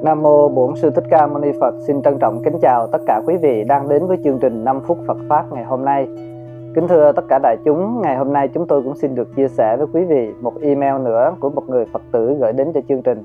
Nam mô Bổn Sư Thích Ca Mâu Ni Phật. Xin trân trọng kính chào tất cả quý vị đang đến với chương trình 5 phút Phật pháp ngày hôm nay. Kính thưa tất cả đại chúng, ngày hôm nay chúng tôi cũng xin được chia sẻ với quý vị một email nữa của một người Phật tử gửi đến cho chương trình.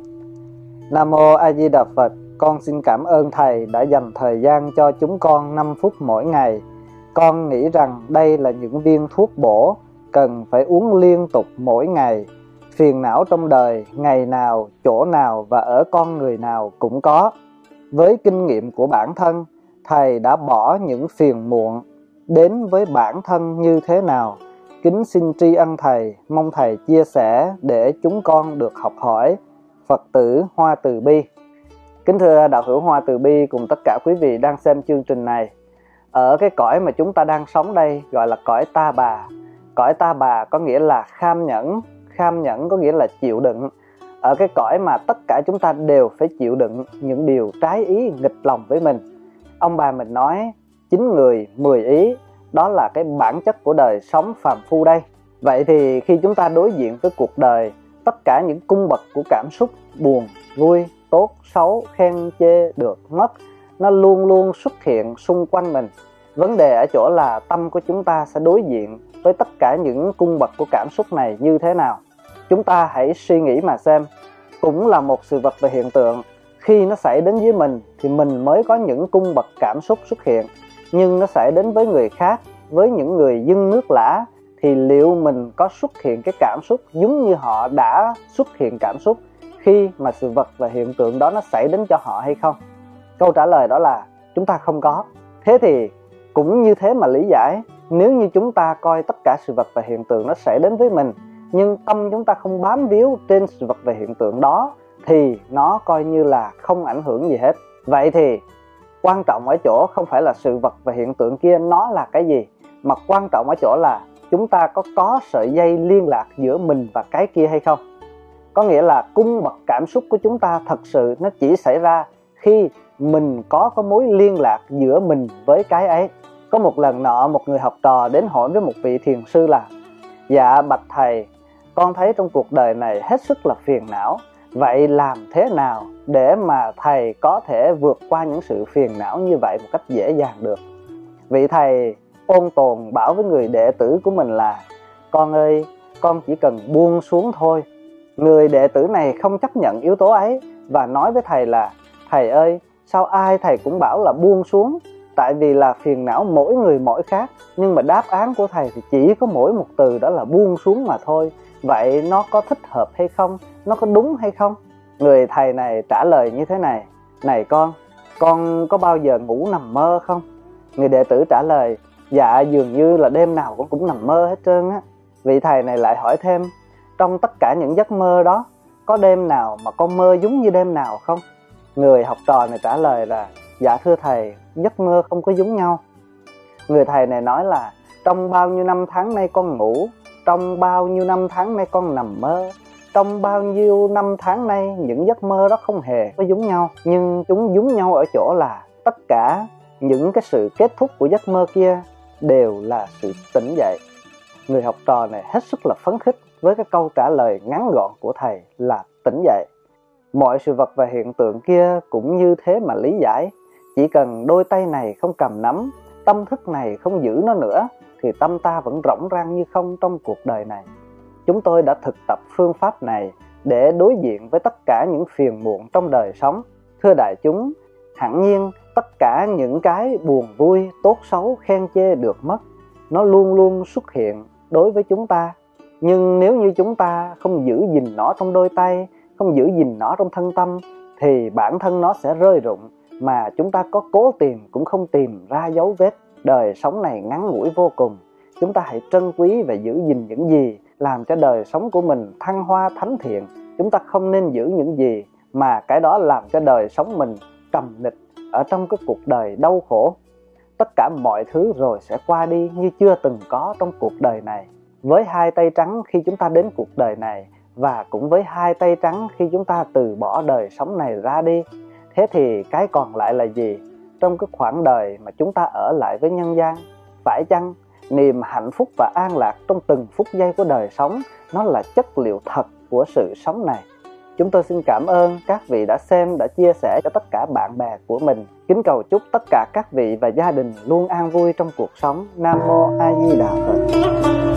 Nam mô A Di Đà Phật. Con xin cảm ơn Thầy đã dành thời gian cho chúng con 5 phút mỗi ngày. Con nghĩ rằng đây là những viên thuốc bổ cần phải uống liên tục mỗi ngày. Phiền não trong đời ngày nào, chỗ nào và ở con người nào cũng có. Với kinh nghiệm của bản thân, Thầy đã bỏ những phiền muộn đến với bản thân như thế nào? Kính xin tri ân Thầy, mong Thầy chia sẻ để chúng con được học hỏi. Phật tử Hoa Từ Bi. Kính thưa đạo hữu Hoa Từ Bi cùng tất cả quý vị đang xem chương trình này. Ở cái cõi mà chúng ta đang sống đây gọi là cõi ta bà. Cõi ta bà có nghĩa là kham nhẫn. Kham nhẫn có nghĩa là chịu đựng. Ở cái cõi mà tất cả chúng ta đều phải chịu đựng những điều trái ý nghịch lòng với mình. Ông bà mình nói 9 người 10 ý, đó là cái bản chất của đời sống phàm phu đây. Vậy thì khi chúng ta đối diện với cuộc đời, tất cả những cung bậc của cảm xúc buồn, vui, tốt, xấu, khen, chê, được, mất, nó luôn luôn xuất hiện xung quanh mình. Vấn đề ở chỗ là tâm của chúng ta sẽ đối diện với tất cả những cung bậc của cảm xúc này như thế nào. Chúng ta hãy suy nghĩ mà xem, cũng là một sự vật và hiện tượng. Khi nó xảy đến với mình thì mình mới có những cung bậc cảm xúc xuất hiện. Nhưng nó xảy đến với người khác, với những người dưng nước lã, thì liệu mình có xuất hiện cái cảm xúc giống như họ đã xuất hiện cảm xúc khi mà sự vật và hiện tượng đó nó xảy đến cho họ hay không? Câu trả lời đó là chúng ta không có. Thế thì cũng như thế mà lý giải, nếu như chúng ta coi tất cả sự vật và hiện tượng nó xảy đến với mình, nhưng tâm chúng ta không bám víu trên sự vật và hiện tượng đó, thì nó coi như là không ảnh hưởng gì hết. Vậy thì quan trọng ở chỗ không phải là sự vật và hiện tượng kia nó là cái gì, mà quan trọng ở chỗ là chúng ta có sợi dây liên lạc giữa mình và cái kia hay không. Có nghĩa là cung bậc cảm xúc của chúng ta thật sự nó chỉ xảy ra khi mình có mối liên lạc giữa mình với cái ấy. Có một lần nọ, một người học trò đến hỏi với một vị thiền sư là: dạ bạch thầy, con thấy trong cuộc đời này hết sức là phiền não. Vậy làm thế nào để mà thầy có thể vượt qua những sự phiền não như vậy một cách dễ dàng được? Vị thầy ôn tồn bảo với người đệ tử của mình là: con ơi, con chỉ cần buông xuống thôi. Người đệ tử này không chấp nhận yếu tố ấy và nói với thầy là: thầy ơi, sao ai thầy cũng bảo là buông xuống? Tại vì là phiền não mỗi người mỗi khác, nhưng mà đáp án của thầy thì chỉ có mỗi một từ, đó là buông xuống mà thôi. Vậy nó có thích hợp hay không? Nó có đúng hay không? Người thầy này trả lời như thế này: này con có bao giờ ngủ nằm mơ không? Người đệ tử trả lời: dạ dường như là đêm nào con cũng nằm mơ hết trơn á. Vị thầy này lại hỏi thêm: trong tất cả những giấc mơ đó, có đêm nào mà con mơ giống như đêm nào không? Người học trò này trả lời là: dạ thưa thầy, giấc mơ không có giống nhau. Người thầy này nói là: trong bao nhiêu năm tháng nay con ngủ, trong bao nhiêu năm tháng nay con nằm mơ, trong bao nhiêu năm tháng nay những giấc mơ đó không hề có giống nhau. Nhưng chúng giống nhau ở chỗ là tất cả những cái sự kết thúc của giấc mơ kia đều là sự tỉnh dậy. Người học trò này hết sức là phấn khích với cái câu trả lời ngắn gọn của thầy là tỉnh dậy. Mọi sự vật và hiện tượng kia cũng như thế mà lý giải. Chỉ cần đôi tay này không cầm nắm, tâm thức này không giữ nó nữa, thì tâm ta vẫn rỗng rang như không trong cuộc đời này. Chúng tôi đã thực tập phương pháp này để đối diện với tất cả những phiền muộn trong đời sống. Thưa đại chúng, hẳn nhiên tất cả những cái buồn vui, tốt xấu, khen chê, được mất, nó luôn luôn xuất hiện đối với chúng ta. Nhưng nếu như chúng ta không giữ gìn nó trong đôi tay, không giữ gìn nó trong thân tâm, thì bản thân nó sẽ rơi rụng, mà chúng ta có cố tìm cũng không tìm ra dấu vết. Đời sống này ngắn ngủi vô cùng. Chúng ta hãy trân quý và giữ gìn những gì làm cho đời sống của mình thăng hoa thánh thiện. Chúng ta không nên giữ những gì mà cái đó làm cho đời sống mình trầm nịch ở trong cái cuộc đời đau khổ. Tất cả mọi thứ rồi sẽ qua đi như chưa từng có trong cuộc đời này. Với hai tay trắng khi chúng ta đến cuộc đời này, và cũng với hai tay trắng khi chúng ta từ bỏ đời sống này ra đi. Thế thì cái còn lại là gì trong cái khoảng đời mà chúng ta ở lại với nhân gian? Phải chăng niềm hạnh phúc và an lạc trong từng phút giây của đời sống nó là chất liệu thật của sự sống này? Chúng tôi xin cảm ơn các vị đã xem, đã chia sẻ cho tất cả bạn bè của mình. Kính cầu chúc tất cả các vị và gia đình luôn an vui trong cuộc sống. Nam Mô A Di Đà Phật.